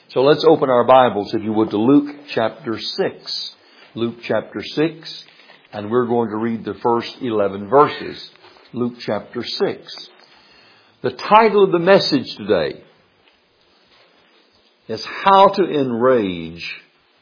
So let's open our Bibles, if you would, to Luke chapter 6. Luke chapter 6, and we're going to read the first 11 verses. Luke chapter 6. The title of the message today is How to Enrage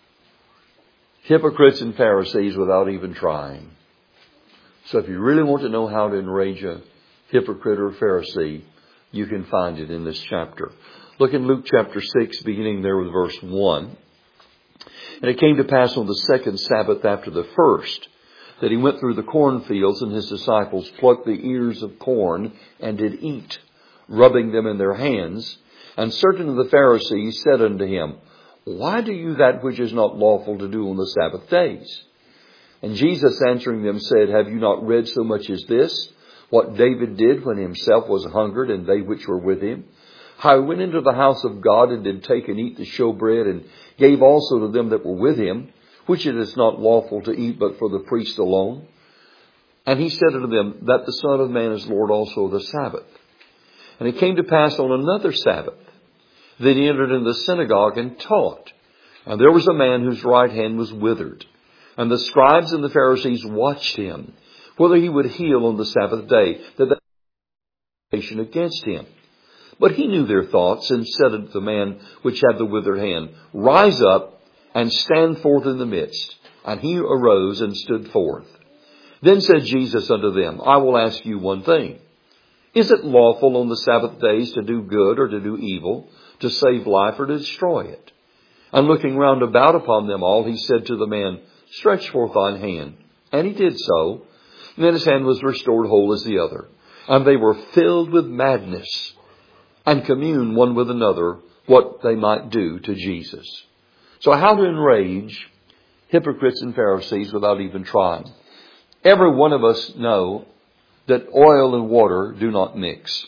Hypocrites and Pharisees Without Even Trying. So if you really want to know how to enrage a hypocrite or Pharisee, you can find it in this chapter. Look in Luke chapter 6, beginning there with verse 1. And it came to pass on the second Sabbath after the first, that he went through the cornfields, and his disciples plucked the ears of corn and did eat, rubbing them in their hands. And certain of the Pharisees said unto him, Why do you that which is not lawful to do on the Sabbath days? And Jesus answering them said, Have you not read so much as this, what David did when himself was hungered, and they which were with him? How he went into the house of God, and did take and eat the showbread, and gave also to them that were with him, which it is not lawful to eat but for the priest alone. And he said unto them, That the Son of Man is Lord also of the Sabbath. And it came to pass on another Sabbath, that he entered into the synagogue and taught. And there was a man whose right hand was withered. And the scribes and the Pharisees watched him, whether he would heal on the Sabbath day, that they had accusation against him. But he knew their thoughts, and said unto the man which had the withered hand, Rise up, and stand forth in the midst. And he arose and stood forth. Then said Jesus unto them, I will ask you one thing. Is it lawful on the Sabbath days to do good or to do evil, to save life or to destroy it? And looking round about upon them all, he said to the man, Stretch forth thine hand. And he did so. And then his hand was restored whole as the other. And they were filled with madness, and communed one with another what they might do to Jesus. So how to enrage hypocrites and Pharisees without even trying. Every one of us know that oil and water do not mix.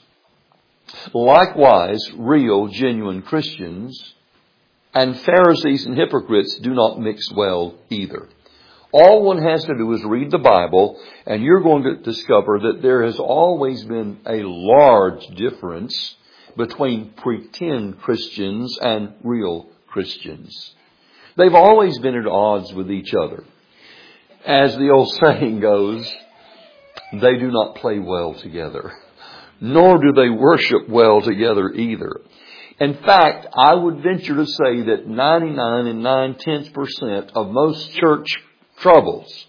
Likewise, real, genuine Christians and Pharisees and hypocrites do not mix well either. All one has to do is read the Bible, and you're going to discover that there has always been a large difference between pretend Christians and real Christians. They've always been at odds with each other. As the old saying goes, they do not play well together, nor do they worship well together either. In fact, I would venture to say that 99 9/10% of most church troubles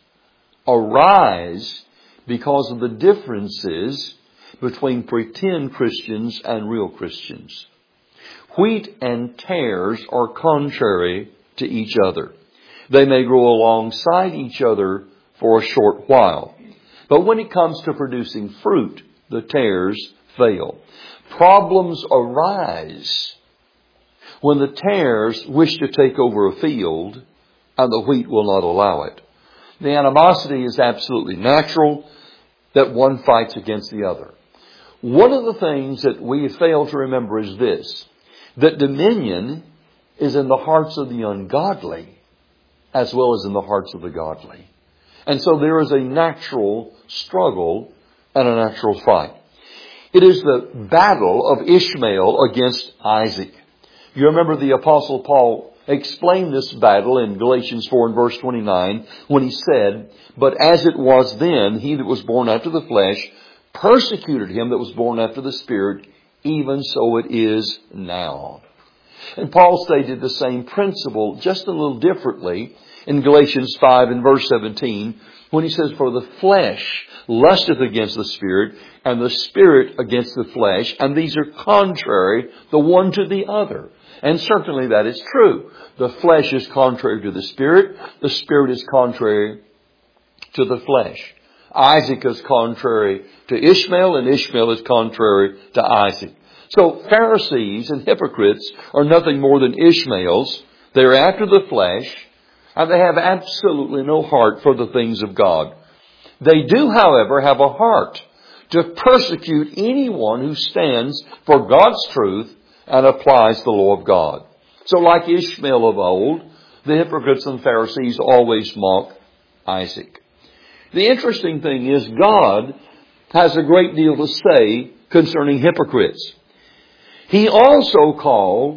arise because of the differences between pretend Christians and real Christians. Wheat and tares are contrary to each other. They may grow alongside each other for a short while, but when it comes to producing fruit, the tares fail. Problems arise when the tares wish to take over a field and the wheat will not allow it. The animosity is absolutely natural, that one fights against the other. One of the things that we fail to remember is this, that dominion is in the hearts of the ungodly as well as in the hearts of the godly. And so there is a natural struggle and a natural fight. It is the battle of Ishmael against Isaac. You remember the Apostle Paul explained this battle in Galatians 4 and verse 29 when he said, But as it was then, he that was born after the flesh persecuted him that was born after the Spirit, even so it is now. And Paul stated the same principle just a little differently in Galatians 5 and verse 17 when he says, For the flesh lusteth against the Spirit, and the Spirit against the flesh, and these are contrary the one to the other. And certainly that is true. The flesh is contrary to the Spirit is contrary to the flesh. Isaac is contrary to Ishmael, and Ishmael is contrary to Isaac. So Pharisees and hypocrites are nothing more than Ishmaels. They're after the flesh, and they have absolutely no heart for the things of God. They do, however, have a heart to persecute anyone who stands for God's truth and applies the law of God. So like Ishmael of old, the hypocrites and Pharisees always mock Isaac. The interesting thing is God has a great deal to say concerning hypocrites. He also called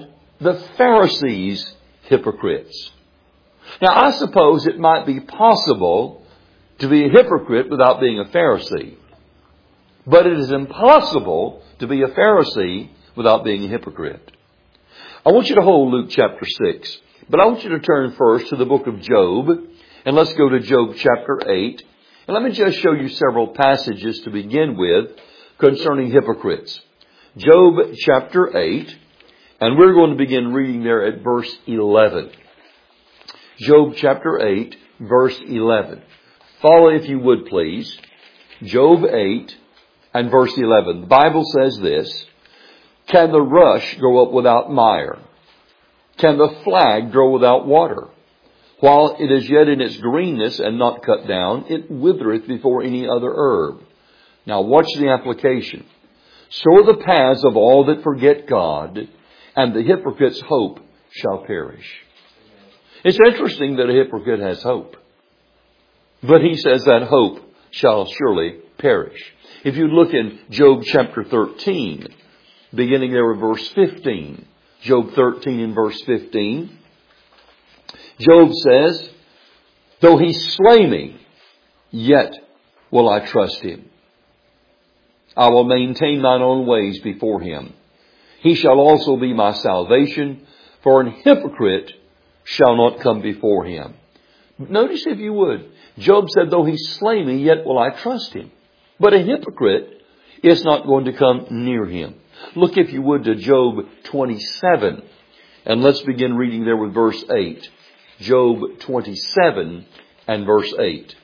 the Pharisees' hypocrites. Now, I suppose it might be possible to be a hypocrite without being a Pharisee. But it is impossible to be a Pharisee without being a hypocrite. I want you to hold Luke chapter 6. But I want you to turn first to the book of Job. And let's go to Job chapter 8. And let me just show you several passages to begin with concerning hypocrites. Job chapter 8. And we're going to begin reading there at verse 11. Job chapter 8, verse 11. Follow if you would, please. Job 8 and verse 11. The Bible says this: Can the rush grow up without mire? Can the flag grow without water? While it is yet in its greenness and not cut down, it withereth before any other herb. Now watch the application. So are the paths of all that forget God, and the hypocrite's hope shall perish. It's interesting that a hypocrite has hope. But he says that hope shall surely perish. If you look in Job chapter 13, beginning there with verse 15. Job 13 and verse 15. Job says, Though he slay me, yet will I trust him. I will maintain mine own ways before him. He shall also be my salvation, for an hypocrite shall not come before him. Notice if you would, Job said, Though he slay me, yet will I trust him. But a hypocrite is not going to come near him. Look, if you would, to Job 27. And let's begin reading there with verse 8. Job 27 and verse 8.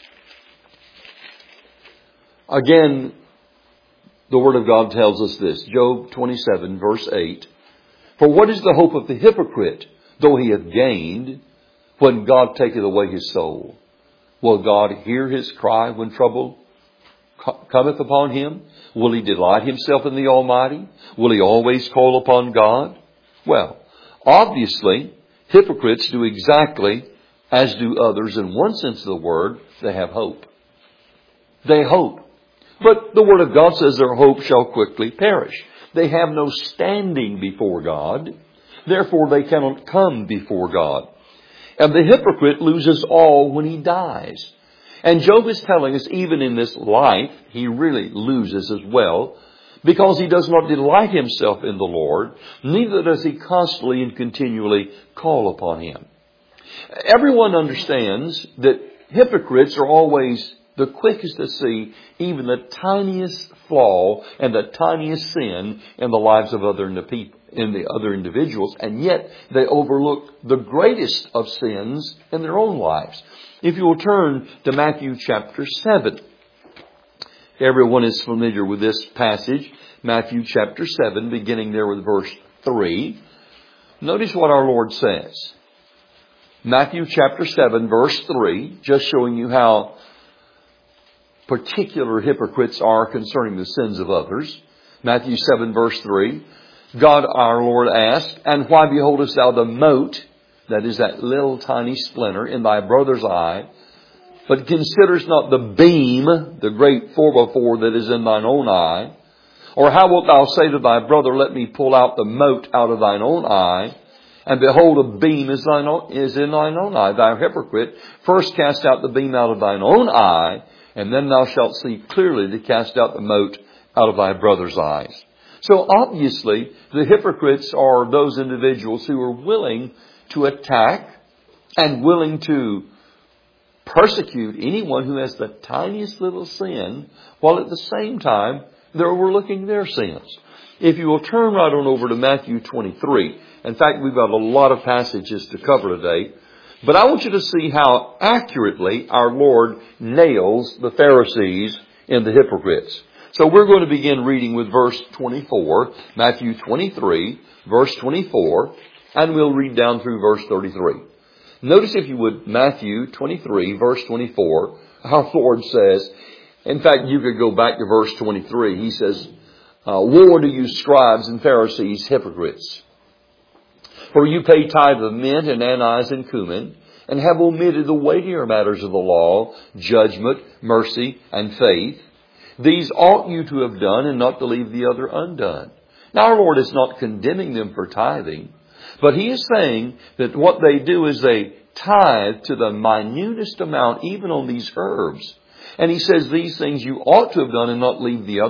Again, the Word of God tells us this. Job 27, verse 8. For what is the hope of the hypocrite, though he hath gained, when God taketh away his soul? Will God hear his cry when trouble cometh upon him? Will he delight himself in the Almighty? Will he always call upon God? Well, obviously, hypocrites do exactly as do others. In one sense of the word, they have hope. They hope. But the Word of God says their hope shall quickly perish. They have no standing before God. Therefore, they cannot come before God. And the hypocrite loses all when he dies. And Job is telling us even in this life, he really loses as well, because he does not delight himself in the Lord, neither does he constantly and continually call upon him. Everyone understands that hypocrites are always the quickest to see even the tiniest flaw and the tiniest sin in the lives of other individuals, and yet they overlook the greatest of sins in their own lives. If you will turn to Matthew chapter 7. Everyone is familiar with this passage. Matthew chapter 7, beginning there with verse 3. Notice what our Lord says. Matthew chapter 7, verse 3, just showing you how particular hypocrites are concerning the sins of others. Matthew 7, verse 3. God our Lord asked, And why beholdest thou the mote, that is that little tiny splinter, in thy brother's eye, but considerest not the beam, the great 4x4 that is in thine own eye? Or how wilt thou say to thy brother, Let me pull out the mote out of thine own eye, and behold, a beam is in thine own eye? Thou hypocrite, first cast out the beam out of thine own eye, and then thou shalt see clearly to cast out the mote out of thy brother's eyes. So obviously, the hypocrites are those individuals who are willing to attack and willing to persecute anyone who has the tiniest little sin, while at the same time they're overlooking their sins. If you will turn right on over to Matthew 23. In fact, we've got a lot of passages to cover today. But I want you to see how accurately our Lord nails the Pharisees and the hypocrites. So we're going to begin reading with verse 24, Matthew 23, verse 24, and we'll read down through verse 33. Notice, if you would, Matthew 23, verse 24, our Lord says, in fact, you could go back to verse 23. He says, Woe unto you, scribes and Pharisees, hypocrites! For you pay tithe of mint and anise and cumin, and have omitted the weightier matters of the law, judgment, mercy, and faith. These ought you to have done, and not to leave the other undone. Now our Lord is not condemning them for tithing, But he is saying that what they do is they tithe to the minutest amount, even on these herbs. And he says these things you ought to have done and not leave the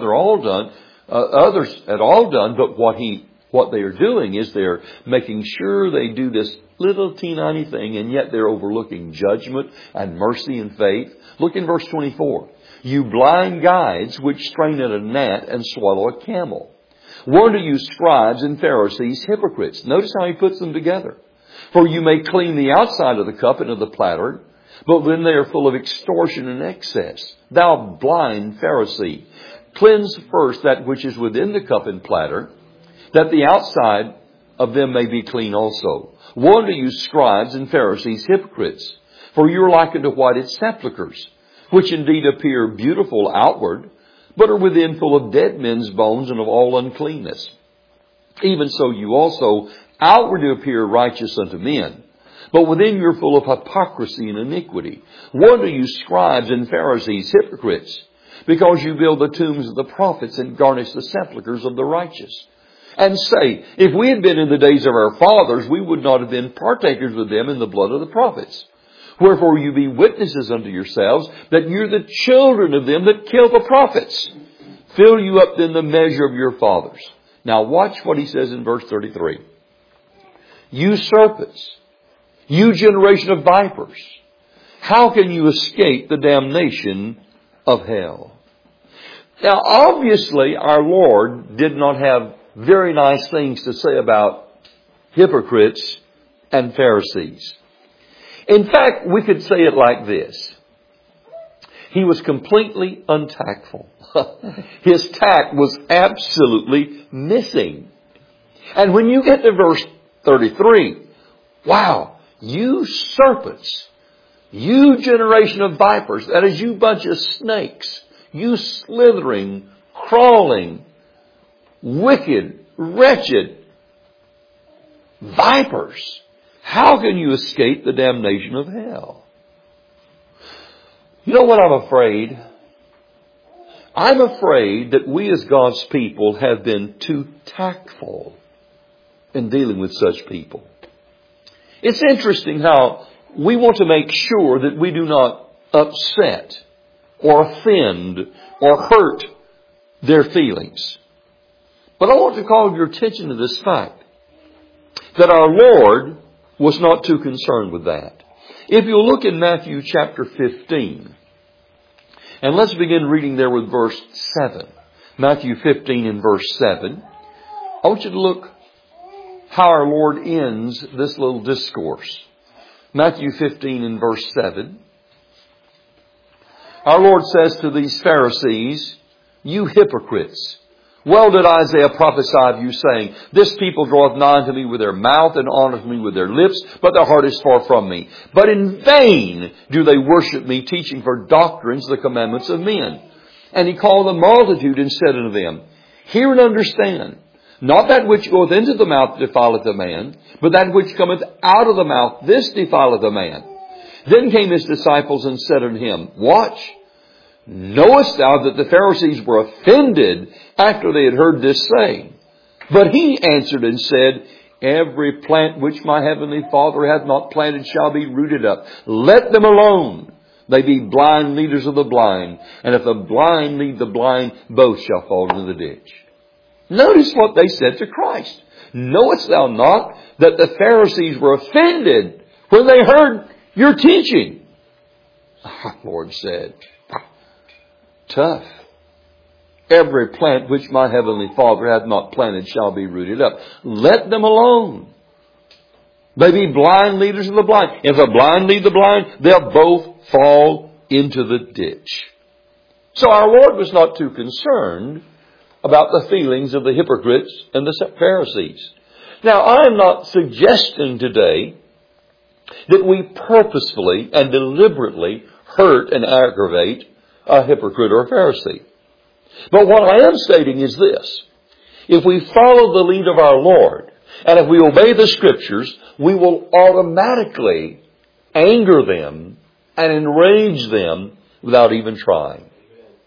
others at all done. But what they are doing is they're making sure they do this little teeny thing, and yet they're overlooking judgment and mercy and faith. Look in verse 24. You blind guides which strain at a gnat and swallow a camel. Woe to you, scribes and Pharisees, hypocrites. Notice how he puts them together. For you may clean the outside of the cup and of the platter, but when they are full of extortion and excess. Thou blind Pharisee, cleanse first that which is within the cup and platter, that the outside of them may be clean also. Woe to you, scribes and Pharisees, hypocrites, for you are like unto whited sepulchres, which indeed appear beautiful outward, but are within full of dead men's bones and of all uncleanness. Even so you also outwardly appear righteous unto men, but within you're full of hypocrisy and iniquity. Woe to you, scribes and Pharisees, hypocrites, because you build the tombs of the prophets and garnish the sepulchres of the righteous. And say, if we had been in the days of our fathers, we would not have been partakers with them in the blood of the prophets. Wherefore you be witnesses unto yourselves that you're the children of them that kill the prophets. Fill you up then the measure of your fathers. Now watch what he says in verse 33. You serpents, you generation of vipers, how can you escape the damnation of hell? Now obviously our Lord did not have very nice things to say about hypocrites and Pharisees. In fact, we could say it like this. He was completely untactful. His tact was absolutely missing. And when you get to verse 33, wow, you serpents, you generation of vipers, that is you bunch of snakes, you slithering, crawling, wicked, wretched vipers. How can you escape the damnation of hell? You know what I'm afraid? I'm afraid that we as God's people have been too tactful in dealing with such people. It's interesting how we want to make sure that we do not upset or offend or hurt their feelings. But I want to call your attention to this fact, that our Lord was not too concerned with that. If you'll look in Matthew chapter 15, and let's begin reading there with verse 7. Matthew 15 and verse 7. I want you to look how our Lord ends this little discourse. Matthew 15 and verse 7. Our Lord says to these Pharisees, you hypocrites, well did Isaiah prophesy of you, saying, this people draweth nigh unto me with their mouth, and honoureth me with their lips, but their heart is far from me. But in vain do they worship me, teaching for doctrines the commandments of men. And he called the multitude, and said unto them, hear and understand, not that which goeth into the mouth defileth a man, but that which cometh out of the mouth, this defileth a man. Then came his disciples, and said unto him, watch, knowest thou that the Pharisees were offended after they had heard this saying? But he answered and said, every plant which my heavenly Father hath not planted shall be rooted up. Let them alone. They be blind leaders of the blind. And if the blind lead the blind, both shall fall into the ditch. Notice what they said to Christ. Knowest thou not that the Pharisees were offended when they heard your teaching? Our Lord said, tough. Every plant which my heavenly Father hath not planted shall be rooted up. Let them alone. They be blind leaders of the blind. If the blind lead the blind, they'll both fall into the ditch. So our Lord was not too concerned about the feelings of the hypocrites and the Pharisees. Now, I am not suggesting today that we purposefully and deliberately hurt and aggravate a hypocrite or a Pharisee. But what I am stating is this. If we follow the lead of our Lord, and if we obey the Scriptures, we will automatically anger them and enrage them without even trying.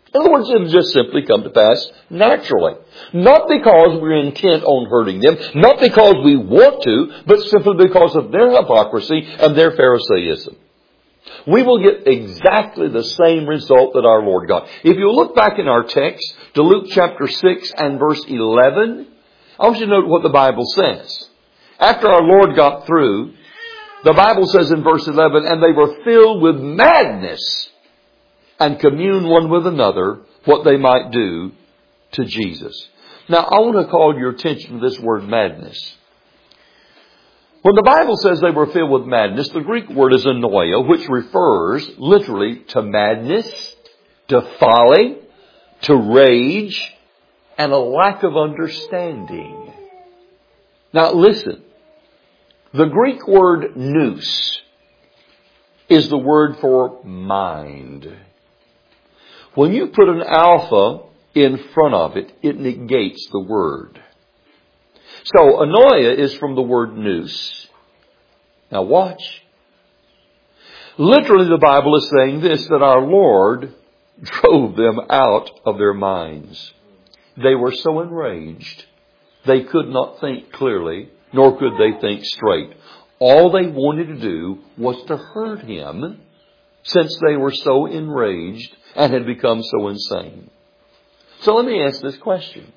In other words, it will just simply come to pass naturally. Not because we're intent on hurting them, not because we want to, but simply because of their hypocrisy and their Pharisaism. We will get exactly the same result that our Lord got. If you look back in our text to Luke chapter 6 and verse 11, I want you to note what the Bible says. After our Lord got through, the Bible says in verse 11, and they were filled with madness and communed one with another what they might do to Jesus. Now, I want to call your attention to this word madness. When the Bible says they were filled with madness, the Greek word is anoia, which refers literally to madness, to folly, to rage, and a lack of understanding. Now listen, the Greek word nous is the word for mind. When you put an alpha in front of it, it negates the word. So, anoia is from the word nous. Now watch. Literally the Bible is saying this, that our Lord drove them out of their minds. They were so enraged, they could not think clearly, nor could they think straight. All they wanted to do was to hurt Him, since they were so enraged and had become so insane. So let me ask this question.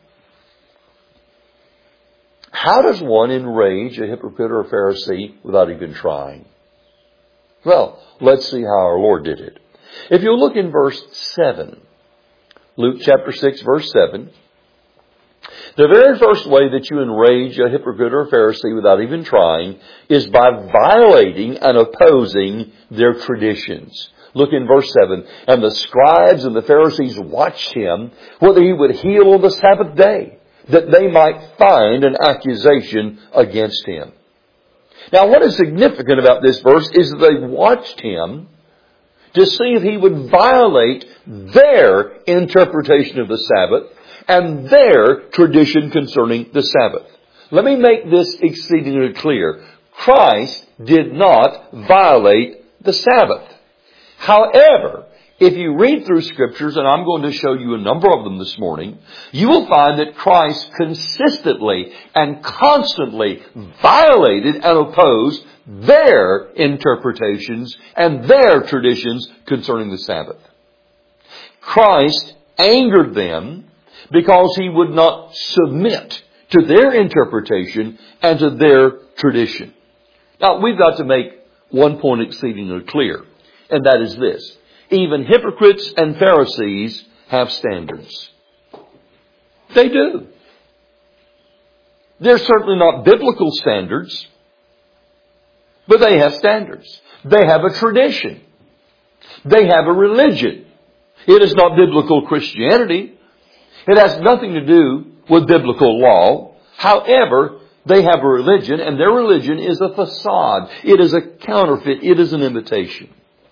How does one enrage a hypocrite or a Pharisee without even trying? Well, let's see how our Lord did it. If you look in verse 7, Luke chapter 6, verse 7, the very first way that you enrage a hypocrite or a Pharisee without even trying is by violating and opposing their traditions. Look in verse 7. And the scribes and the Pharisees watched him, whether he would heal on the Sabbath day, that they might find an accusation against him. Now, what is significant about this verse is that they watched him to see if he would violate their interpretation of the Sabbath and their tradition concerning the Sabbath. Let me make this exceedingly clear. Christ did not violate the Sabbath. However, if you read through Scriptures, and I'm going to show you a number of them this morning, you will find that Christ consistently and constantly violated and opposed their interpretations and their traditions concerning the Sabbath. Christ angered them because He would not submit to their interpretation and to their tradition. Now, we've got to make one point exceedingly clear, and that is this. Even hypocrites and Pharisees have standards. They do. They're certainly not biblical standards, but they have standards. They have a tradition. They have a religion. It is not biblical Christianity. It has nothing to do with biblical law. However, they have a religion, and their religion is a facade. It is a counterfeit. It is an imitation.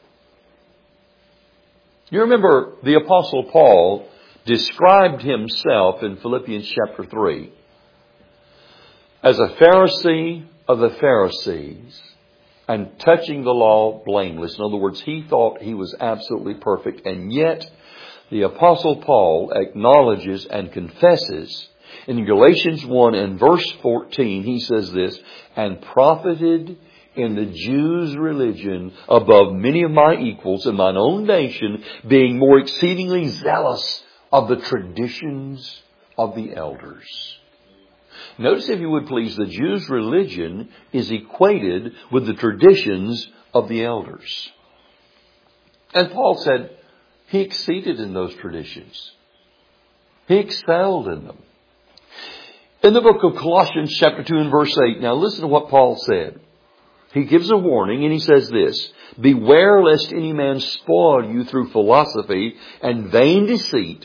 You remember the Apostle Paul described himself in Philippians chapter 3 as a Pharisee of the Pharisees and touching the law blameless. In other words, he thought he was absolutely perfect, and yet the Apostle Paul acknowledges and confesses in Galatians 1 and verse 14, he says this, and profited in the Jews' religion above many of my equals in mine own nation, being more exceedingly zealous of the traditions of the elders. Notice, if you would please, the Jews' religion is equated with the traditions of the elders. And Paul said he exceeded in those traditions. He excelled in them. In the book of Colossians chapter 2 and verse 8, now listen to what Paul said. He gives a warning and he says this, beware lest any man spoil you through philosophy and vain deceit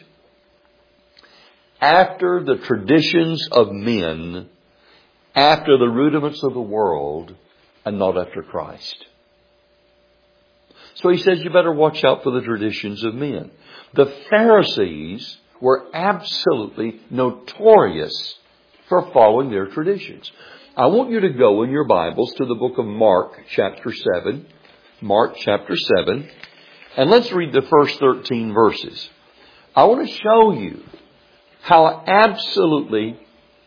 after the traditions of men, after the rudiments of the world, and not after Christ. So he says you better watch out for the traditions of men. The Pharisees were absolutely notorious for following their traditions. I want you to go in your Bibles to the book of Mark chapter 7. Mark chapter 7. And let's read the first 13 verses. I want to show you how absolutely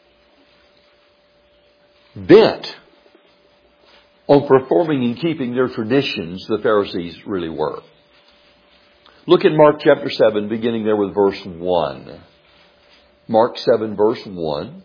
bent on performing and keeping their traditions the Pharisees really were. Look at Mark chapter 7, beginning there with verse 1. Mark 7, verse 1.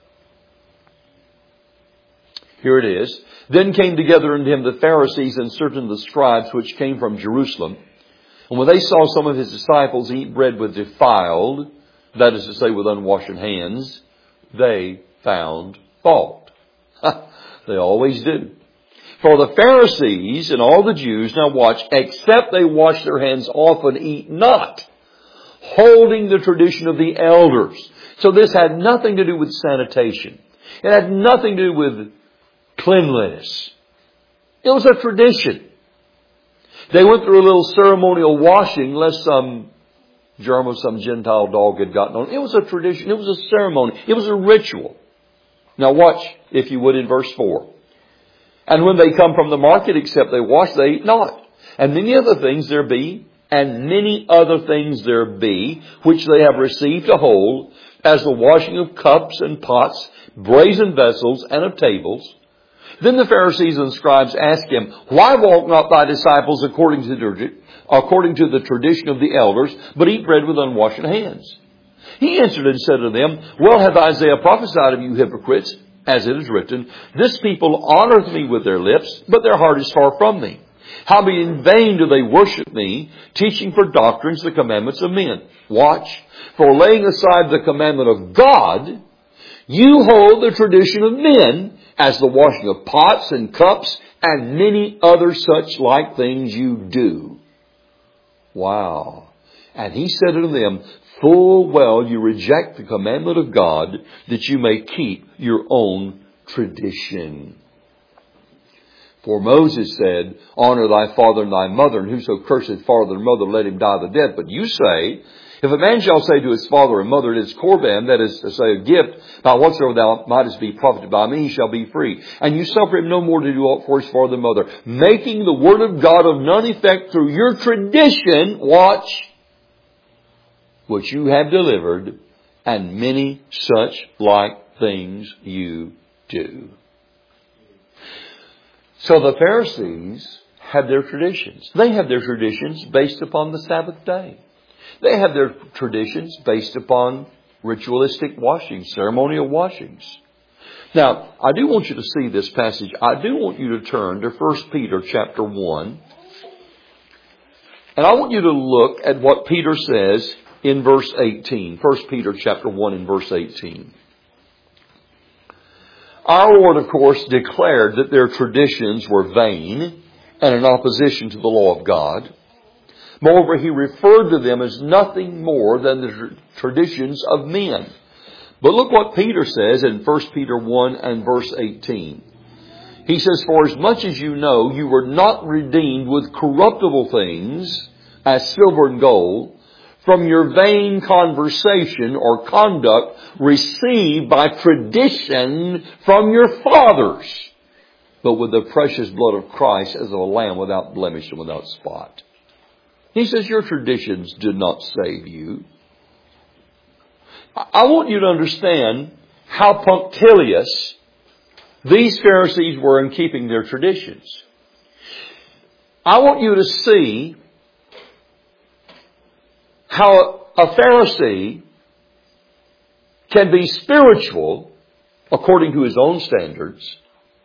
Here it is. Then came together unto him the Pharisees and certain of the scribes which came from Jerusalem. And when they saw some of his disciples eat bread with defiled, that is to say with unwashed hands, they found fault. They always do. For the Pharisees and all the Jews, now watch, except they wash their hands often, eat not, holding the tradition of the elders. So this had nothing to do with sanitation. It had nothing to do with cleanliness. It was a tradition. They went through a little ceremonial washing lest some germ of some Gentile dog had gotten on. It was a tradition. It was a ceremony. It was a ritual. Now watch, if you would, in verse 4. And when they come from the market, except they wash, they eat not. And many other things there be, which they have received to hold, as the washing of cups and pots, brazen vessels, and of tables. Then the Pharisees and scribes asked him, Why walk not thy disciples according to the tradition of the elders, but eat bread with unwashed hands? He answered and said to them, Well hath Isaiah prophesied of you hypocrites, as it is written, This people honoreth me with their lips, but their heart is far from me. Howbeit in vain do they worship me, teaching for doctrines the commandments of men. Watch, for laying aside the commandment of God, you hold the tradition of men, as the washing of pots and cups, and many other such like things you do. Wow. And he said unto them, Full well you reject the commandment of God, that you may keep your own tradition. For Moses said, Honor thy father and thy mother, and whoso curseth father and mother, let him die the death. But you say, If a man shall say to his father and mother, It is Corban, that is to say a gift, by whatsoever thou mightest be profited by me, he shall be free. And you suffer him no more to do aught for his father and mother, making the word of God of none effect through your tradition, watch, which you have delivered, and many such like things you do. So the Pharisees had their traditions. They had their traditions based upon the Sabbath day. They had their traditions based upon ritualistic washings, ceremonial washings. Now, I do want you to see this passage. I do want you to turn to 1 Peter chapter 1. And I want you to look at what Peter says in verse 18. 1 Peter chapter 1 and verse 18. Our Lord, of course, declared that their traditions were vain and in opposition to the law of God. Moreover, he referred to them as nothing more than the traditions of men. But look what Peter says in 1 Peter 1 and verse 18. He says, For as much as you know, you were not redeemed with corruptible things, as silver and gold, from your vain conversation or conduct received by tradition from your fathers, but with the precious blood of Christ as of a lamb without blemish and without spot. He says your traditions did not save you. I want you to understand how punctilious these Pharisees were in keeping their traditions. I want you to see how a Pharisee can be spiritual according to his own standards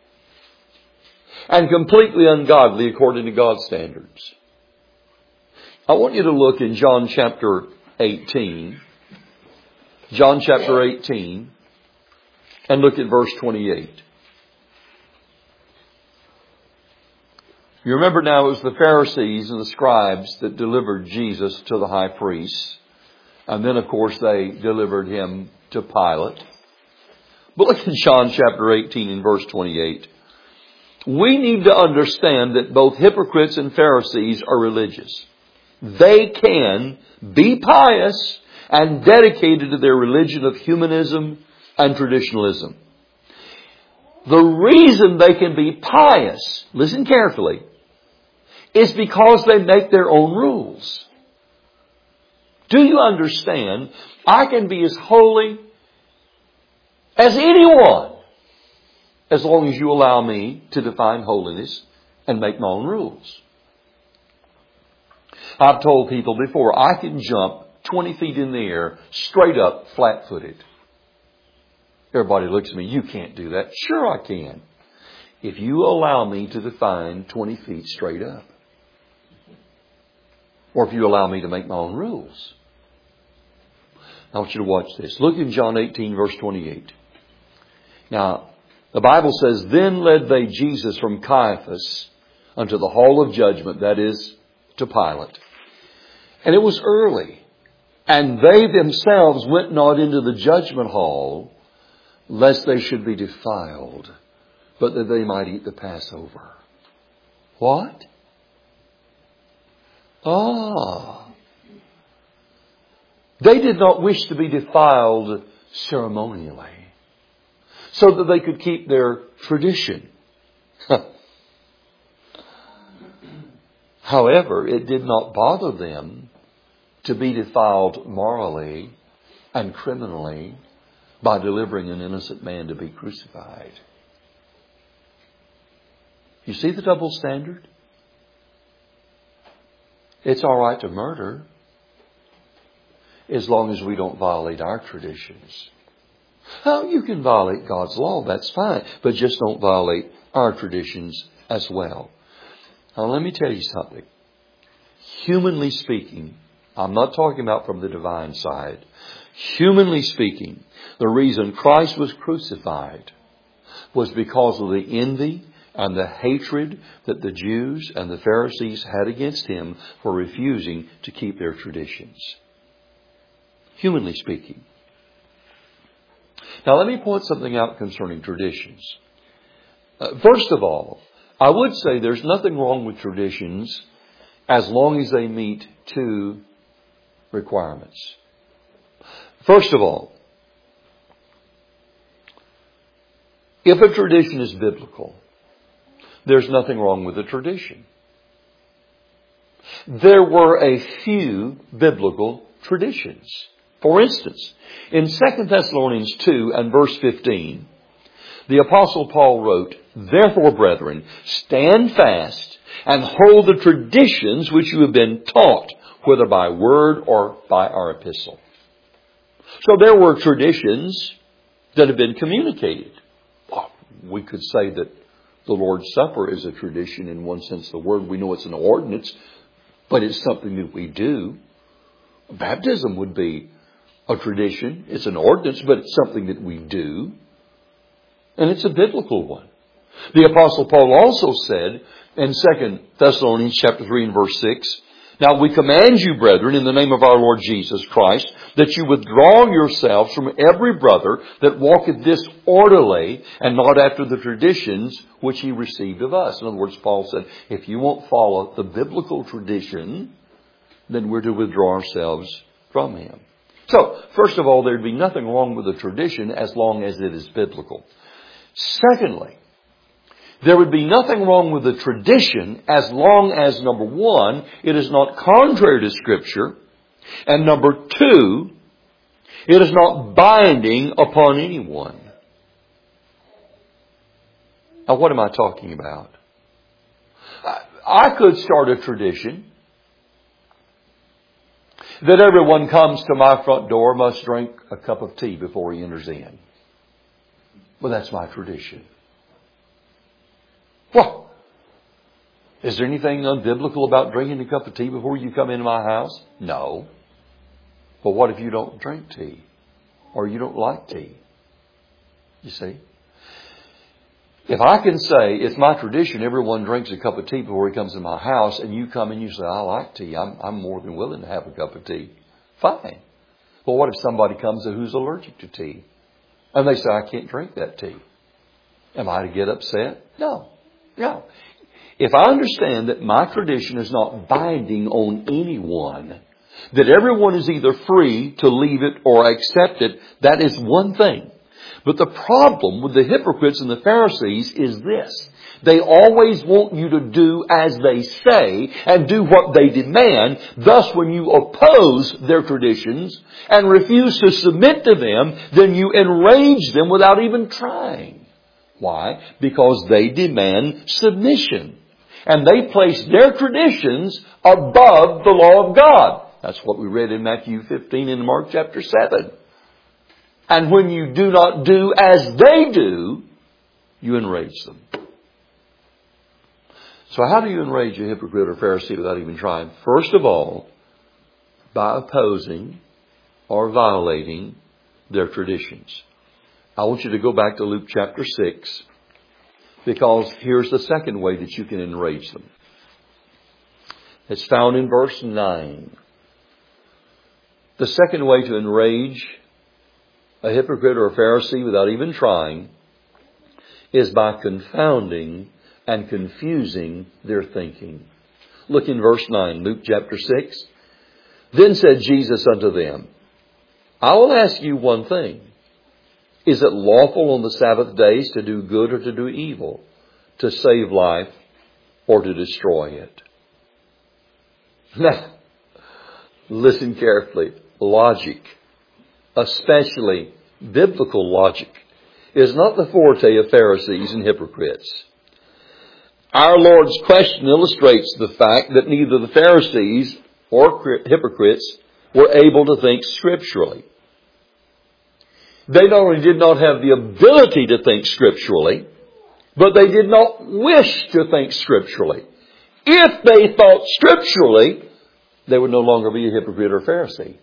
and completely ungodly according to God's standards. I want you to look in John chapter 18. John chapter 18 and look at verse 28. You remember now it was the Pharisees and the scribes that delivered Jesus to the high priests. And then, of course, they delivered him to Pilate. But look in John chapter 18 and verse 28. We need to understand that both hypocrites and Pharisees are religious. They can be pious and dedicated to their religion of humanism and traditionalism. The reason they can be pious, listen carefully, is because they make their own rules. Do you understand? I can be as holy as anyone as long as you allow me to define holiness and make my own rules. I've told people before, I can jump 20 feet in the air, straight up, flat-footed. Everybody looks at me, you can't do that. Sure I can. If you allow me to define 20 feet straight up. Or if you allow me to make my own rules. I want you to watch this. Look in John 18, verse 28. Now, the Bible says, Then led they Jesus from Caiaphas unto the hall of judgment, that is, to Pilate. And it was early, and they themselves went not into the judgment hall, lest they should be defiled, but that they might eat the Passover. What? They did not wish to be defiled ceremonially, so that they could keep their tradition. However, it did not bother them to be defiled morally and criminally by delivering an innocent man to be crucified. You see the double standard? It's all right to murder as long as we don't violate our traditions. Oh, you can violate God's law, that's fine, but just don't violate our traditions as well. Now let me tell you something. Humanly speaking, I'm not talking about from the divine side. Humanly speaking, the reason Christ was crucified was because of the envy and the hatred that the Jews and the Pharisees had against Him for refusing to keep their traditions. Humanly speaking. Now let me point something out concerning traditions. First of all, I would say there's nothing wrong with traditions as long as they meet two requirements. First of all, if a tradition is biblical, there's nothing wrong with the tradition. There were a few biblical traditions. For instance, in 2 Thessalonians 2 and verse 15, the Apostle Paul wrote, Therefore, brethren, stand fast and hold the traditions which you have been taught, whether by word or by our epistle. So there were traditions that have been communicated. Well, we could say that the Lord's Supper is a tradition in one sense of the word. We know it's an ordinance, but it's something that we do. Baptism would be a tradition. It's an ordinance, but it's something that we do. And it's a biblical one. The Apostle Paul also said in 2 Thessalonians chapter 3 and verse 6, Now we command you, brethren, in the name of our Lord Jesus Christ, that you withdraw yourselves from every brother that walketh disorderly and not after the traditions which he received of us. In other words, Paul said, if you won't follow the biblical tradition, then we're to withdraw ourselves from him. So, first of all, there'd be nothing wrong with the tradition as long as it is biblical. Secondly, there would be nothing wrong with the tradition as long as, number one, it is not contrary to Scripture, and number two, it is not binding upon anyone. Now, what am I talking about? I could start a tradition that everyone comes to my front door must drink a cup of tea before he enters in. Well, that's my tradition. Well, is there anything unbiblical about drinking a cup of tea before you come into my house? No. But what if you don't drink tea? Or you don't like tea? You see? If I can say, it's my tradition, everyone drinks a cup of tea before he comes to my house, and you come and you say, I like tea, I'm more than willing to have a cup of tea. Fine. But what if somebody comes who's allergic to tea? And they say, I can't drink that tea. Am I to get upset? No. No. If I understand that my tradition is not binding on anyone, that everyone is either free to leave it or accept it, that is one thing. But the problem with the hypocrites and the Pharisees is this. They always want you to do as they say and do what they demand. Thus, when you oppose their traditions and refuse to submit to them, then you enrage them without even trying. Why? Because they demand submission. And they place their traditions above the law of God. That's what we read in Matthew 15 and Mark chapter 7. And when you do not do as they do, you enrage them. So how do you enrage a hypocrite or Pharisee without even trying? First of all, by opposing or violating their traditions. I want you to go back to Luke chapter 6, because here's the second way that you can enrage them. It's found in verse 9. The second way to enrage a hypocrite or a Pharisee without even trying is by confounding and confusing their thinking. Look in verse 9, Luke chapter 6. Then said Jesus unto them, I will ask you one thing. Is it lawful on the Sabbath days to do good or to do evil, to save life or to destroy it? Now, listen carefully. Logic, especially biblical logic, is not the forte of Pharisees and hypocrites. Our Lord's question illustrates the fact that neither the Pharisees or hypocrites were able to think scripturally. They not only did not have the ability to think scripturally, but they did not wish to think scripturally. If they thought scripturally, they would no longer be a hypocrite or Pharisee.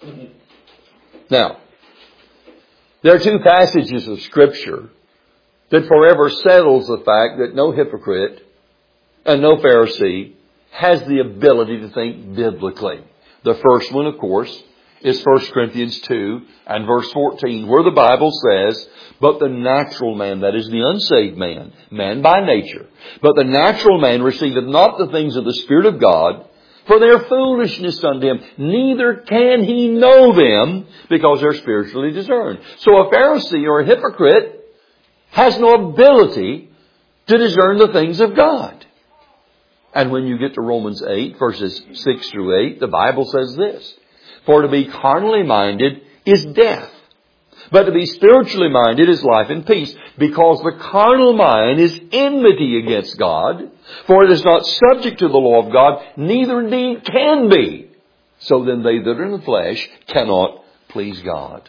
Now, there are two passages of Scripture that forever settles the fact that no hypocrite and no Pharisee has the ability to think biblically. The first one, of course, is 1 Corinthians 2 and verse 14, where the Bible says, but the natural man, that is the unsaved man, man by nature, but the natural man receiveth not the things of the Spirit of God, for they are foolishness unto him. Neither can he know them, because they're spiritually discerned. So a Pharisee or a hypocrite has no ability to discern the things of God. And when you get to Romans 8, verses 6 through 8, the Bible says this, for to be carnally minded is death, but to be spiritually minded is life and peace, because the carnal mind is enmity against God, for it is not subject to the law of God, neither indeed can be. So then they that are in the flesh cannot please God.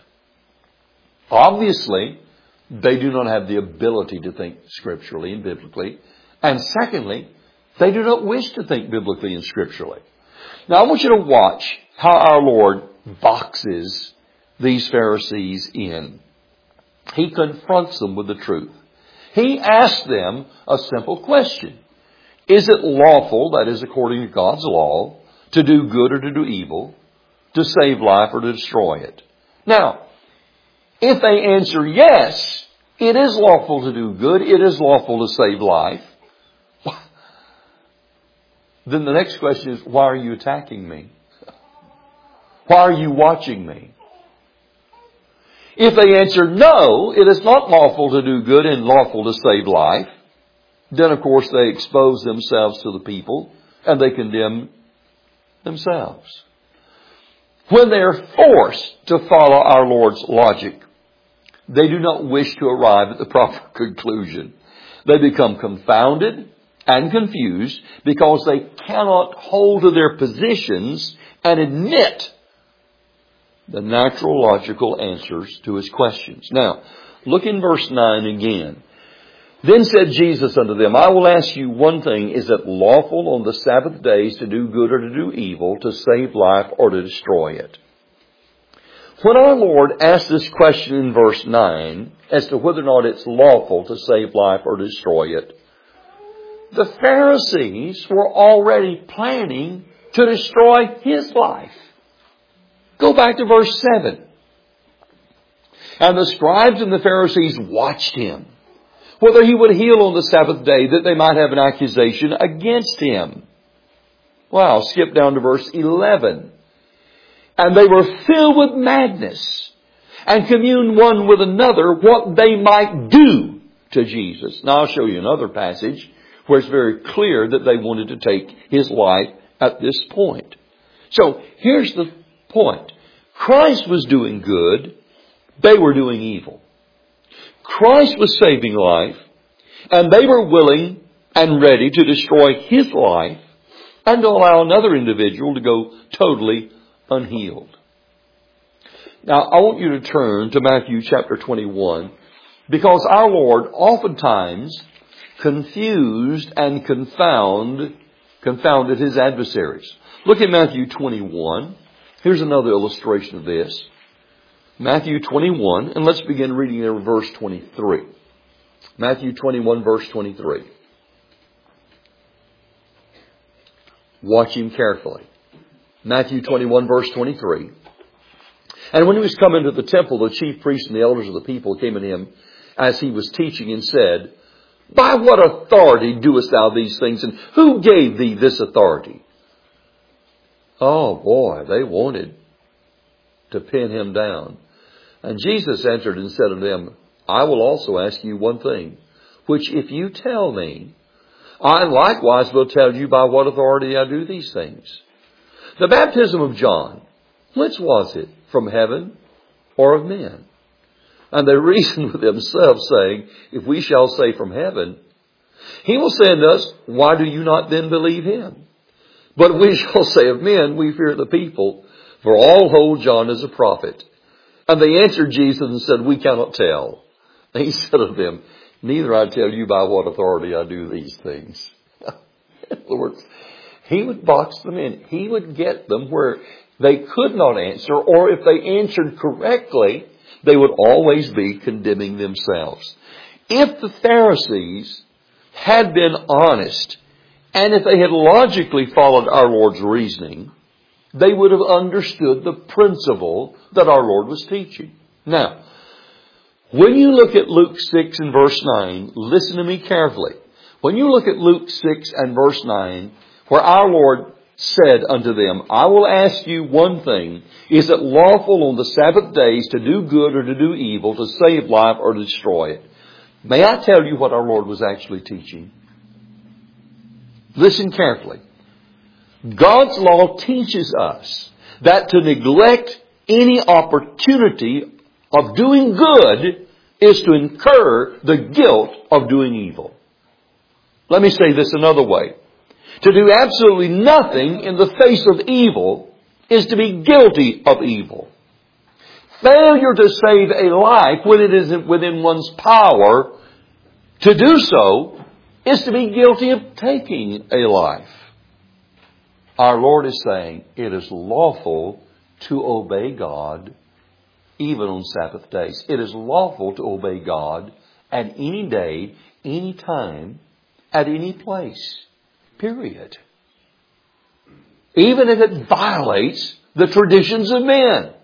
Obviously, they do not have the ability to think scripturally and biblically. And secondly, they do not wish to think biblically and scripturally. Now I want you to watch how our Lord boxes these Pharisees in. He confronts them with the truth. He asks them a simple question. Is it lawful, that is according to God's law, to do good or to do evil, to save life or to destroy it? Now, if they answer yes, it is lawful to do good, it is lawful to save life, then the next question is, why are you attacking me? Why are you watching me? If they answer no, it is not lawful to do good and lawful to save life, then of course they expose themselves to the people and they condemn themselves. When they are forced to follow our Lord's logic, they do not wish to arrive at the proper conclusion. They become confounded and confused because they cannot hold to their positions and admit the natural logical answers to his questions. Now, look in verse 9 again. Then said Jesus unto them, I will ask you one thing. Is it lawful on the Sabbath days to do good or to do evil, to save life or to destroy it? When our Lord asked this question in verse 9 as to whether or not it's lawful to save life or to destroy it, the Pharisees were already planning to destroy his life. Go back to verse 7. And the scribes and the Pharisees watched him, whether he would heal on the Sabbath day, that they might have an accusation against him. Wow, skip down to verse 11. And they were filled with madness, and commune one with another what they might do to Jesus. Now I'll show you another passage where it's very clear that they wanted to take His life at this point. So here's the point. Christ was doing good. They were doing evil. Christ was saving life, and they were willing and ready to destroy His life and to allow another individual to go totally unhealed. Now, I want you to turn to Matthew chapter 21, because our Lord oftentimes confused and confounded His adversaries. Look at Matthew 21. Here's another illustration of this. Matthew 21, and let's begin reading there verse 23. Matthew 21, verse 23. Watch Him carefully. Matthew 21, verse 23. And when He was come into the temple, the chief priests and the elders of the people came to Him as He was teaching and said, By what authority doest thou these things? And who gave thee this authority? Oh boy, they wanted to pin Him down. And Jesus answered and said unto them, I will also ask you one thing, which if you tell me, I likewise will tell you by what authority I do these things. The baptism of John, whence was it? From heaven or of men? And they reasoned with themselves, saying, If we shall say from heaven, He will say unto us, Why do you not then believe Him? But we shall say of men, We fear the people, for all hold John as a prophet. And they answered Jesus and said, We cannot tell. And He said unto them, Neither I tell you by what authority I do these things. In other words, He would box them in. He would get them where they could not answer, or if they answered correctly, they would always be condemning themselves. If the Pharisees had been honest, and if they had logically followed our Lord's reasoning, they would have understood the principle that our Lord was teaching. Now, when you look at Luke 6 and verse 9, listen to me carefully. When you look at Luke 6 and verse 9, where our Lord said unto them, I will ask you one thing. Is it lawful on the Sabbath days to do good or to do evil, to save life or to destroy it? May I tell you what our Lord was actually teaching? Listen carefully. God's law teaches us that to neglect any opportunity of doing good is to incur the guilt of doing evil. Let me say this another way. To do absolutely nothing in the face of evil is to be guilty of evil. Failure to save a life when it isn't within one's power to do so is to be guilty of taking a life. Our Lord is saying it is lawful to obey God even on Sabbath days. It is lawful to obey God at any day, any time, at any place. Period. Even if it violates the traditions of men.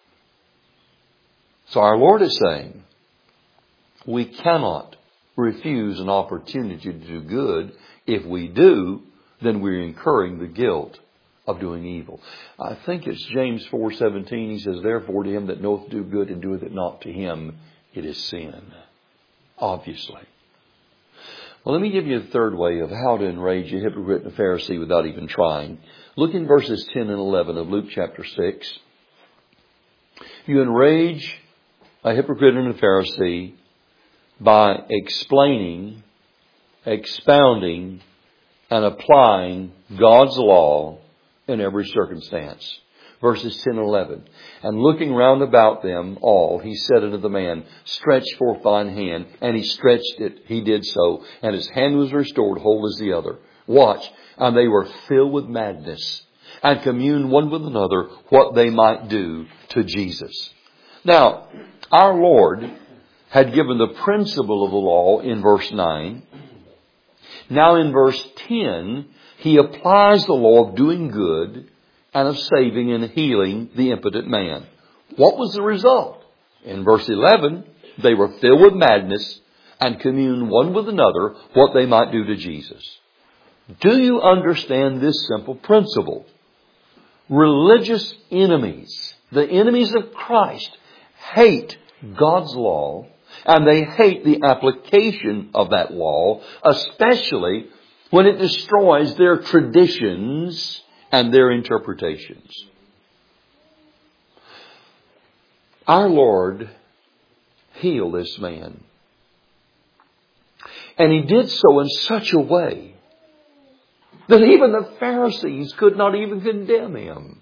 So our Lord is saying we cannot refuse an opportunity to do good. If we do, then we're incurring the guilt of doing evil. I think it's James 4:17. He says, Therefore to him that knoweth do good and doeth it not, to him it is sin. Obviously. Well, let me give you a third way of how to enrage a hypocrite and a Pharisee without even trying. Look in verses 10 and 11 of Luke chapter 6. You enrage a hypocrite and a Pharisee by explaining, expounding, and applying God's law in every circumstance. Verses 10 and 11. And looking round about them all, he said unto the man, Stretch forth thine hand. And he stretched it. He did so. And his hand was restored, whole as the other. Watch. And they were filled with madness, and communed one with another what they might do to Jesus. Now, our Lord had given the principle of the law in verse 9. Now in verse 10, He applies the law of doing good and of saving and healing the impotent man. What was the result? In verse 11, they were filled with madness and communed one with another what they might do to Jesus. Do you understand this simple principle? Religious enemies, the enemies of Christ, hate God's law, and they hate the application of that law, especially when it destroys their traditions and their interpretations. Our Lord healed this man. And He did so in such a way that even the Pharisees could not even condemn Him.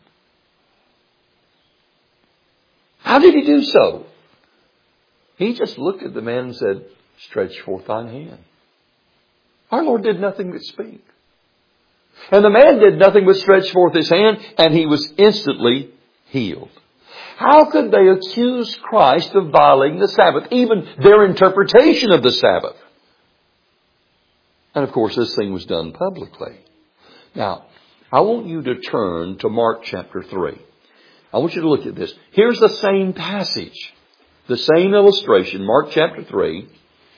How did He do so? He just looked at the man and said, "Stretch forth thine hand." Our Lord did nothing but speak. And the man did nothing but stretch forth his hand, and he was instantly healed. How could they accuse Christ of violating the Sabbath, even their interpretation of the Sabbath? And of course, this thing was done publicly. Now, I want you to turn to Mark chapter 3. I want you to look at this. Here's the same passage, the same illustration, Mark chapter 3.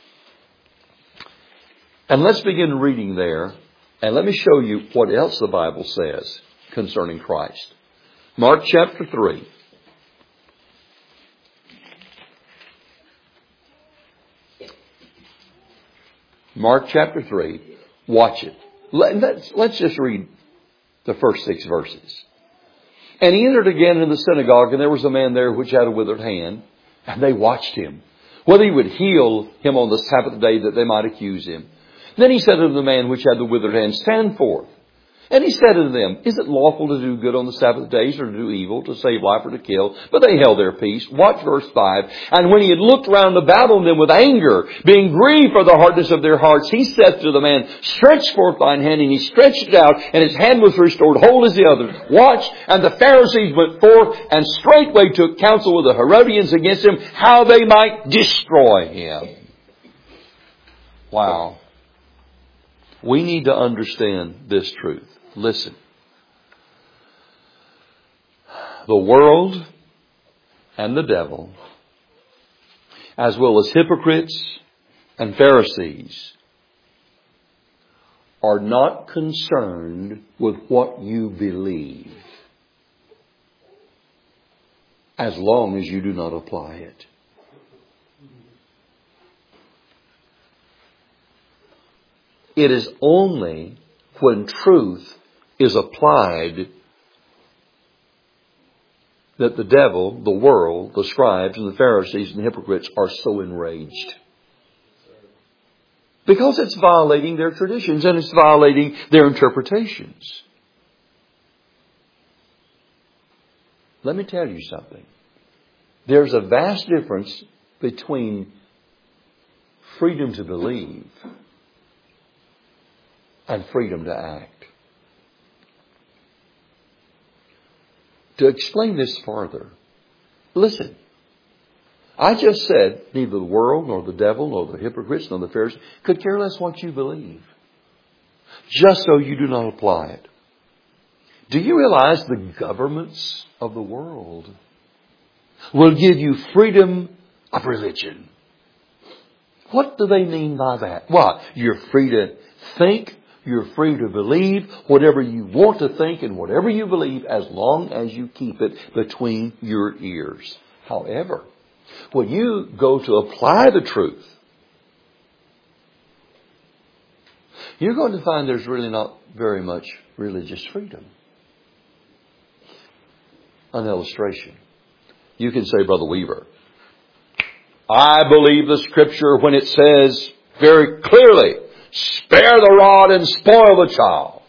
And let's begin reading there. And let me show you what else the Bible says concerning Christ. Mark chapter 3. Mark chapter 3. Watch it. Let's just read the first 6 verses. And he entered again into the synagogue, and there was a man there which had a withered hand. And they watched him, whether he would heal him on the Sabbath day, that they might accuse him. Then he said unto the man which had the withered hand, "Stand forth." And he said unto them, "Is it lawful to do good on the Sabbath days, or to do evil, to save life, or to kill?" But they held their peace. Watch verse 5. And when he had looked round about on them with anger, being grieved for the hardness of their hearts, he said to the man, "Stretch forth thine hand." And he stretched it out, and his hand was restored whole as the other. Watch. And the Pharisees went forth, and straightway took counsel with the Herodians against him, how they might destroy him. Wow. We need to understand this truth. Listen. The world and the devil, as well as hypocrites and Pharisees, are not concerned with what you believe, as long as you do not apply it. It is only when truth is applied that the devil, the world, the scribes and the Pharisees and the hypocrites are so enraged. Because it's violating their traditions and it's violating their interpretations. Let me tell you something. There's a vast difference between freedom to believe and freedom to act. To explain this farther, listen. I just said neither the world, nor the devil, nor the hypocrites, nor the Pharisees could care less what you believe, just so you do not apply it. Do you realize the governments of the world will give you freedom of religion? What do they mean by that? What? You're free to think. You're free to believe whatever you want to think and whatever you believe, as long as you keep it between your ears. However, when you go to apply the truth, you're going to find there's really not very much religious freedom. An illustration. You can say, Brother Weaver, I believe the Scripture when it says very clearly, spare the rod and spoil the child.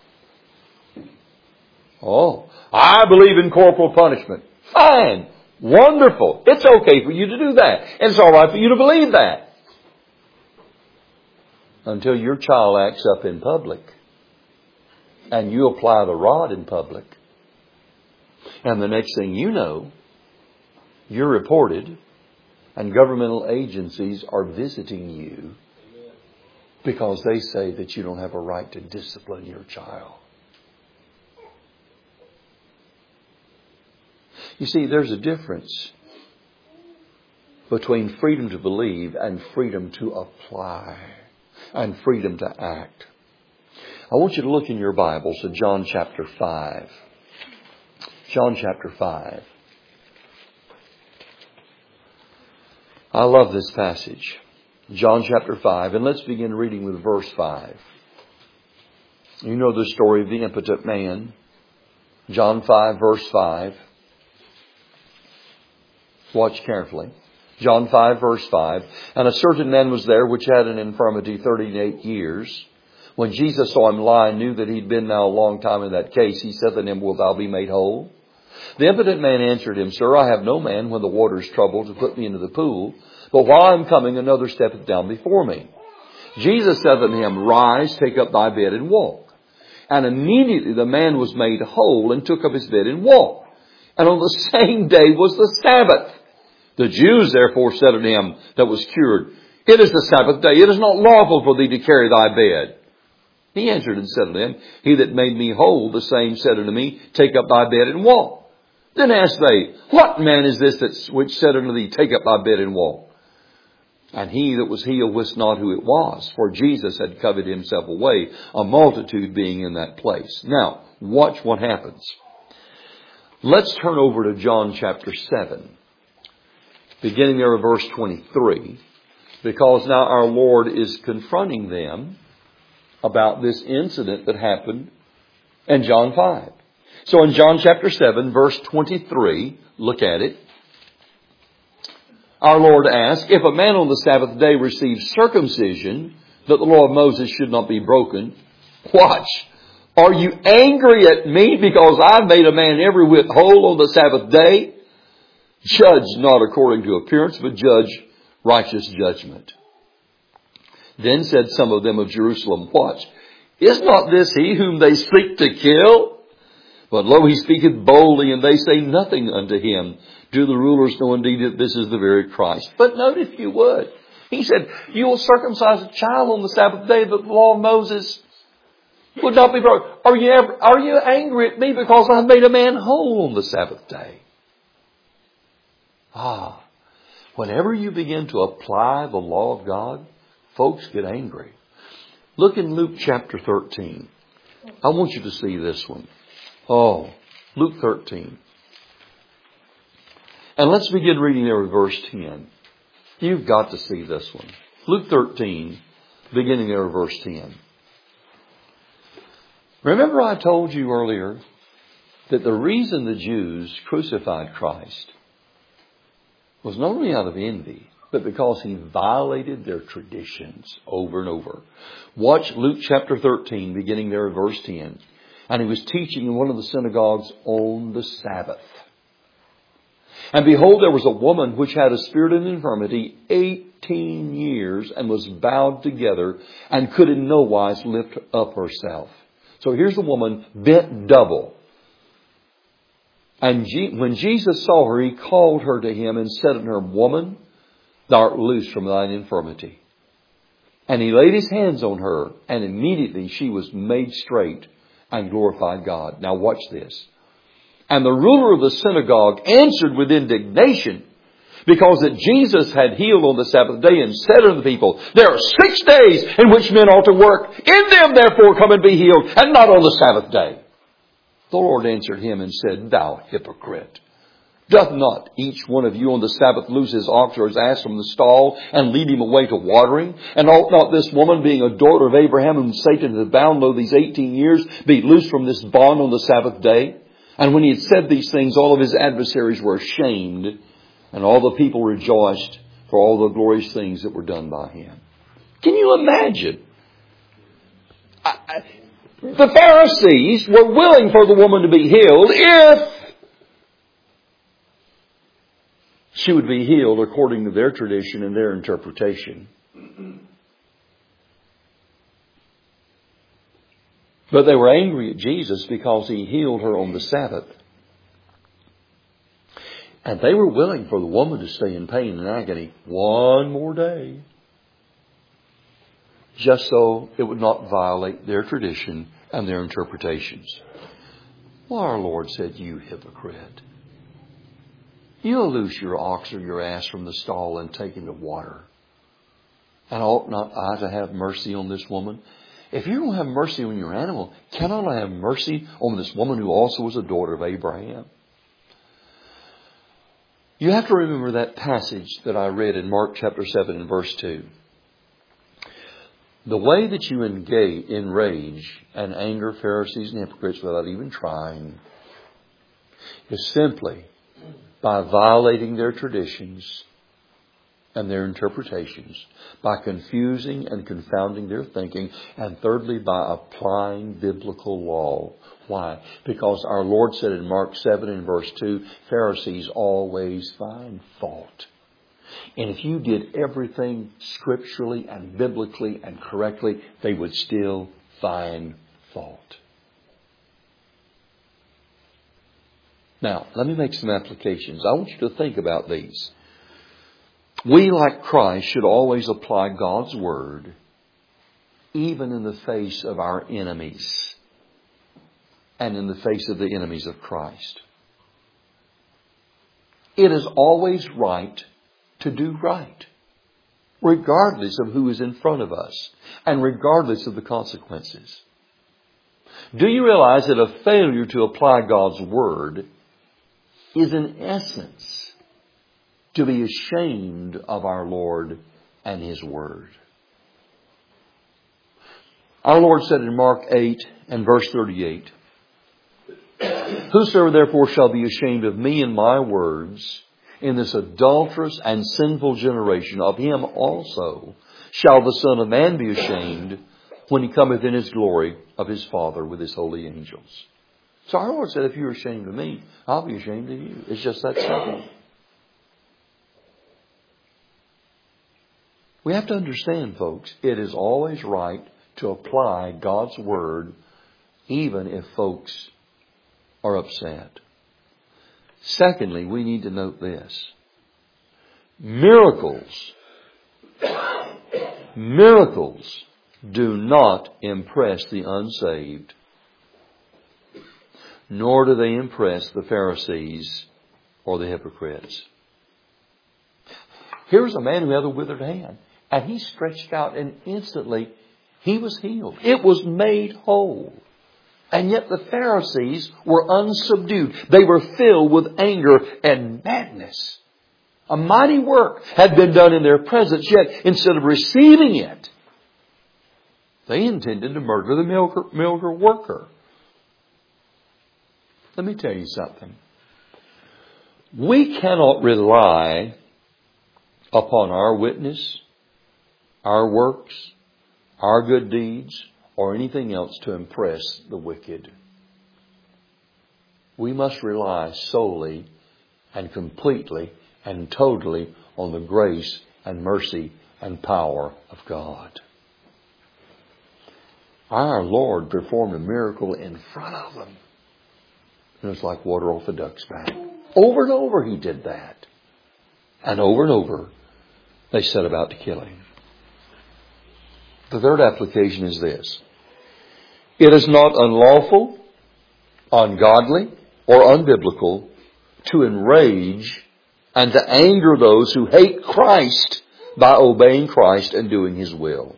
Oh, I believe in corporal punishment. Fine. Wonderful. It's okay for you to do that. And it's all right for you to believe that. Until your child acts up in public and you apply the rod in public. And the next thing you know, you're reported and governmental agencies are visiting you because they say that you don't have a right to discipline your child. You see, there's a difference between freedom to believe and freedom to apply and freedom to act. I want you to look in your Bibles to John chapter 5. John chapter 5. I love this passage. John chapter 5. And let's begin reading with verse 5. You know the story of the impotent man. John 5 verse 5. Watch carefully. John 5 verse 5. And a certain man was there which had an infirmity 38 years. When Jesus saw him lie and knew that he'd been now a long time in that case, he said to him, Wilt thou be made whole? The impotent man answered him, Sir, I have no man when the water is troubled to put me into the pool, but while I am coming, another steppeth down before me. Jesus said to him, Rise, take up thy bed and walk. And immediately the man was made whole and took up his bed and walked. And on the same day was the Sabbath. The Jews therefore said unto him that was cured, It is the Sabbath day. It is not lawful for thee to carry thy bed. He answered and said unto them, He that made me whole, the same said unto me, Take up thy bed and walk. Then asked they, What man is this which said unto thee, Take up thy bed and walk? And he that was healed wist not who it was, for Jesus had covered himself away, a multitude being in that place. Now, watch what happens. Let's turn over to John chapter 7, beginning there at verse 23, because now our Lord is confronting them about this incident that happened in John 5. So in John chapter 7, verse 23, look at it. Our Lord asked, If a man on the Sabbath day receives circumcision, that the law of Moses should not be broken. Watch. Are you angry at me because I've made a man every whit whole on the Sabbath day? Judge not according to appearance, but judge righteous judgment. Then said some of them of Jerusalem, Watch. Is not this he whom they seek to kill? But lo, he speaketh boldly, and they say nothing unto him. Do the rulers know indeed that this is the very Christ? But note if you would. He said, You will circumcise a child on the Sabbath day, but the law of Moses would not be broken. Are you angry at me because I made a man whole on the Sabbath day? Whenever you begin to apply the law of God, folks get angry. Look in Luke chapter 13. I want you to see this one. Luke 13. And let's begin reading there with verse 10. You've got to see this one. Luke 13, beginning there with verse 10. Remember I told you earlier that the reason the Jews crucified Christ was not only out of envy, but because he violated their traditions over and over. Watch Luke chapter 13, beginning there at verse 10. And he was teaching in one of the synagogues on the Sabbath. And behold, there was a woman which had a spirit of infirmity 18 years and was bowed together and could in no wise lift up herself. So here's the woman bent double. And when Jesus saw her, he called her to him and said unto her, Woman, thou art loosed from thine infirmity. And he laid his hands on her, and immediately she was made straight and glorified God. Now watch this. And the ruler of the synagogue answered with indignation, because that Jesus had healed on the Sabbath day, and said unto the people, There are 6 days in which men ought to work. In them therefore come and be healed, and not on the Sabbath day. The Lord answered him and said, Thou hypocrite, doth not each one of you on the Sabbath loose his ox or his ass from the stall and lead him away to watering? And ought not this woman, being a daughter of Abraham, whom Satan hath bound these 18 years, be loosed from this bond on the Sabbath day? And when he had said these things, all of his adversaries were ashamed, and all the people rejoiced for all the glorious things that were done by him. Can you imagine? The Pharisees were willing for the woman to be healed if she would be healed according to their tradition and their interpretation. But they were angry at Jesus because he healed her on the Sabbath. And they were willing for the woman to stay in pain and agony one more day, just so it would not violate their tradition and their interpretations. Well, our Lord said, You hypocrite. You'll loose your ox or your ass from the stall and take him to water. And ought not I to have mercy on this woman? If you don't have mercy on your animal, cannot I have mercy on this woman who also was a daughter of Abraham? You have to remember that passage that I read in Mark chapter 7 and verse 2. The way that you enrage and anger Pharisees and hypocrites without even trying is simply by violating their traditions and their interpretations, by confusing and confounding their thinking, and thirdly, by applying biblical law. Why? Because our Lord said in Mark 7 and verse 2, Pharisees always find fault. And if you did everything scripturally and biblically and correctly, they would still find fault. Now, let me make some applications. I want you to think about these. We, like Christ, should always apply God's Word, even in the face of our enemies and in the face of the enemies of Christ. It is always right to do right, regardless of who is in front of us and regardless of the consequences. Do you realize that a failure to apply God's Word is in essence to be ashamed of our Lord and His Word? Our Lord said in Mark 8 and verse 38, Whosoever therefore shall be ashamed of me and my words in this adulterous and sinful generation, of him also shall the Son of Man be ashamed when He cometh in His glory of His Father with His holy angels. So our Lord said, if you're ashamed of me, I'll be ashamed of you. It's just that simple. We have to understand, folks, it is always right to apply God's Word even if folks are upset. Secondly, we need to note this. Miracles do not impress the unsaved, nor do they impress the Pharisees or the hypocrites. Here's a man who had a withered hand, and he stretched out, and instantly he was healed. It was made whole. And yet the Pharisees were unsubdued. They were filled with anger and madness. A mighty work had been done in their presence, yet instead of receiving it, they intended to murder the miracle worker. Let me tell you something. We cannot rely upon our witness, our works, our good deeds, or anything else to impress the wicked. We must rely solely and completely and totally on the grace and mercy and power of God. Our Lord performed a miracle in front of them. And it's like water off a duck's back. Over and over He did that. And over they set about to kill Him. The third application is this. It is not unlawful, ungodly, or unbiblical to enrage and to anger those who hate Christ by obeying Christ and doing His will.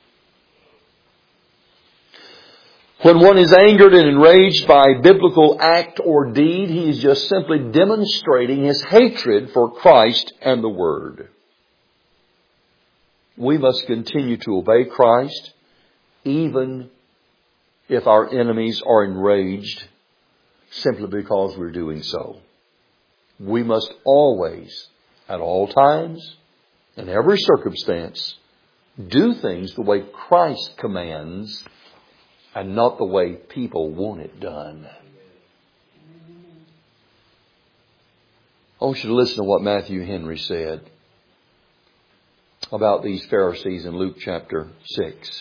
When one is angered and enraged by biblical act or deed, he is just simply demonstrating his hatred for Christ and the Word. We must continue to obey Christ even if our enemies are enraged simply because we're doing so. We must always, at all times, in every circumstance, do things the way Christ commands and not the way people want it done. I want you to listen to what Matthew Henry said about these Pharisees in Luke chapter 6.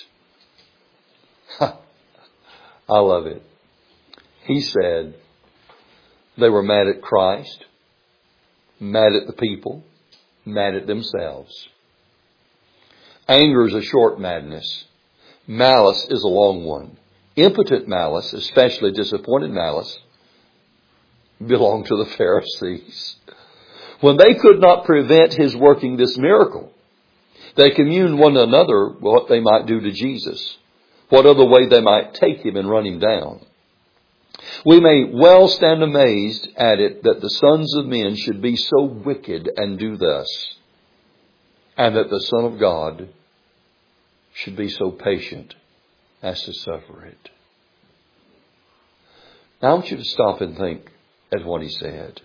I love it. He said they were mad at Christ, mad at the people, mad at themselves. Anger is a short madness. Malice is a long one. Impotent malice, especially disappointed malice, belonged to the Pharisees. When they could not prevent His working this miracle, they communed one another what they might do to Jesus, what other way they might take Him and run Him down. We may well stand amazed at it that the sons of men should be so wicked and do thus, and that the Son of God should be so patient as to suffer it. Now I want you to stop and think at what he said.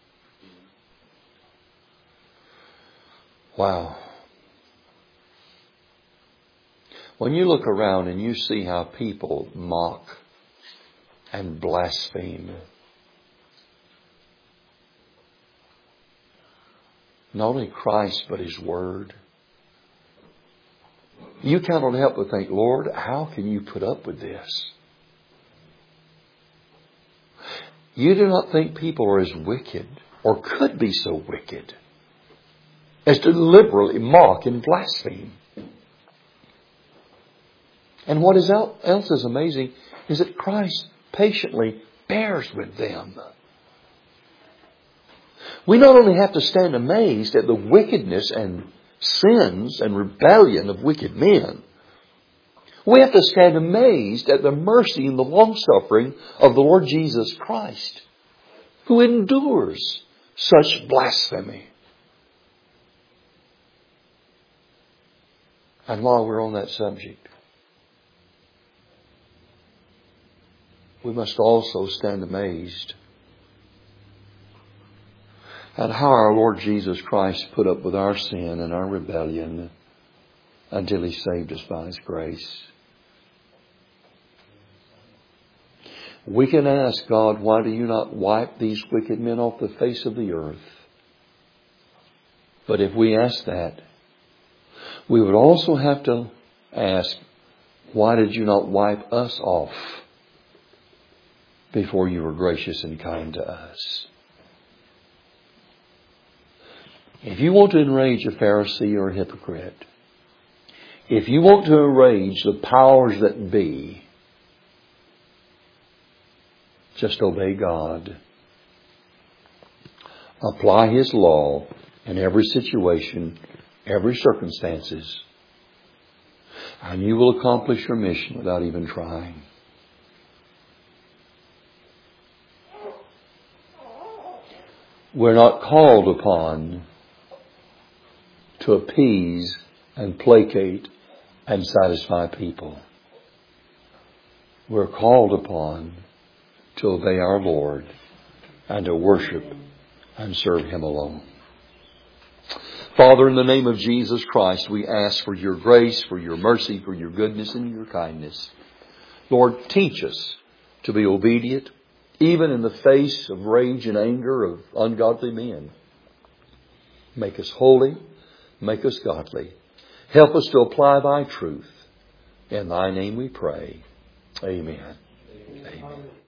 Wow. When you look around and you see how people mock and blaspheme, not only Christ but His Word, you cannot help but think, Lord, how can you put up with this? You do not think people are as wicked, or could be so wicked, as to deliberately mock and blaspheme. And what else is amazing is that Christ patiently bears with them. We not only have to stand amazed at the wickedness and sins and rebellion of wicked men, we have to stand amazed at the mercy and the long-suffering of the Lord Jesus Christ, who endures such blasphemy. And while we're on that subject, we must also stand amazed at how our Lord Jesus Christ put up with our sin and our rebellion until He saved us by His grace. We can ask God, why do you not wipe these wicked men off the face of the earth? But if we ask that, we would also have to ask, why did you not wipe us off before you were gracious and kind to us? If you want to enrage a Pharisee or a hypocrite, if you want to enrage the powers that be, just obey God. Apply His law in every situation, every circumstances, and you will accomplish your mission without even trying. We're not called upon to appease and placate and satisfy people. We're called upon to obey our Lord and to worship and serve Him alone. Father, in the name of Jesus Christ, we ask for Your grace, for Your mercy, for Your goodness and Your kindness. Lord, teach us to be obedient, even in the face of rage and anger of ungodly men. Make us holy, make us godly. Help us to apply Thy truth. In Thy name we pray. Amen. Amen.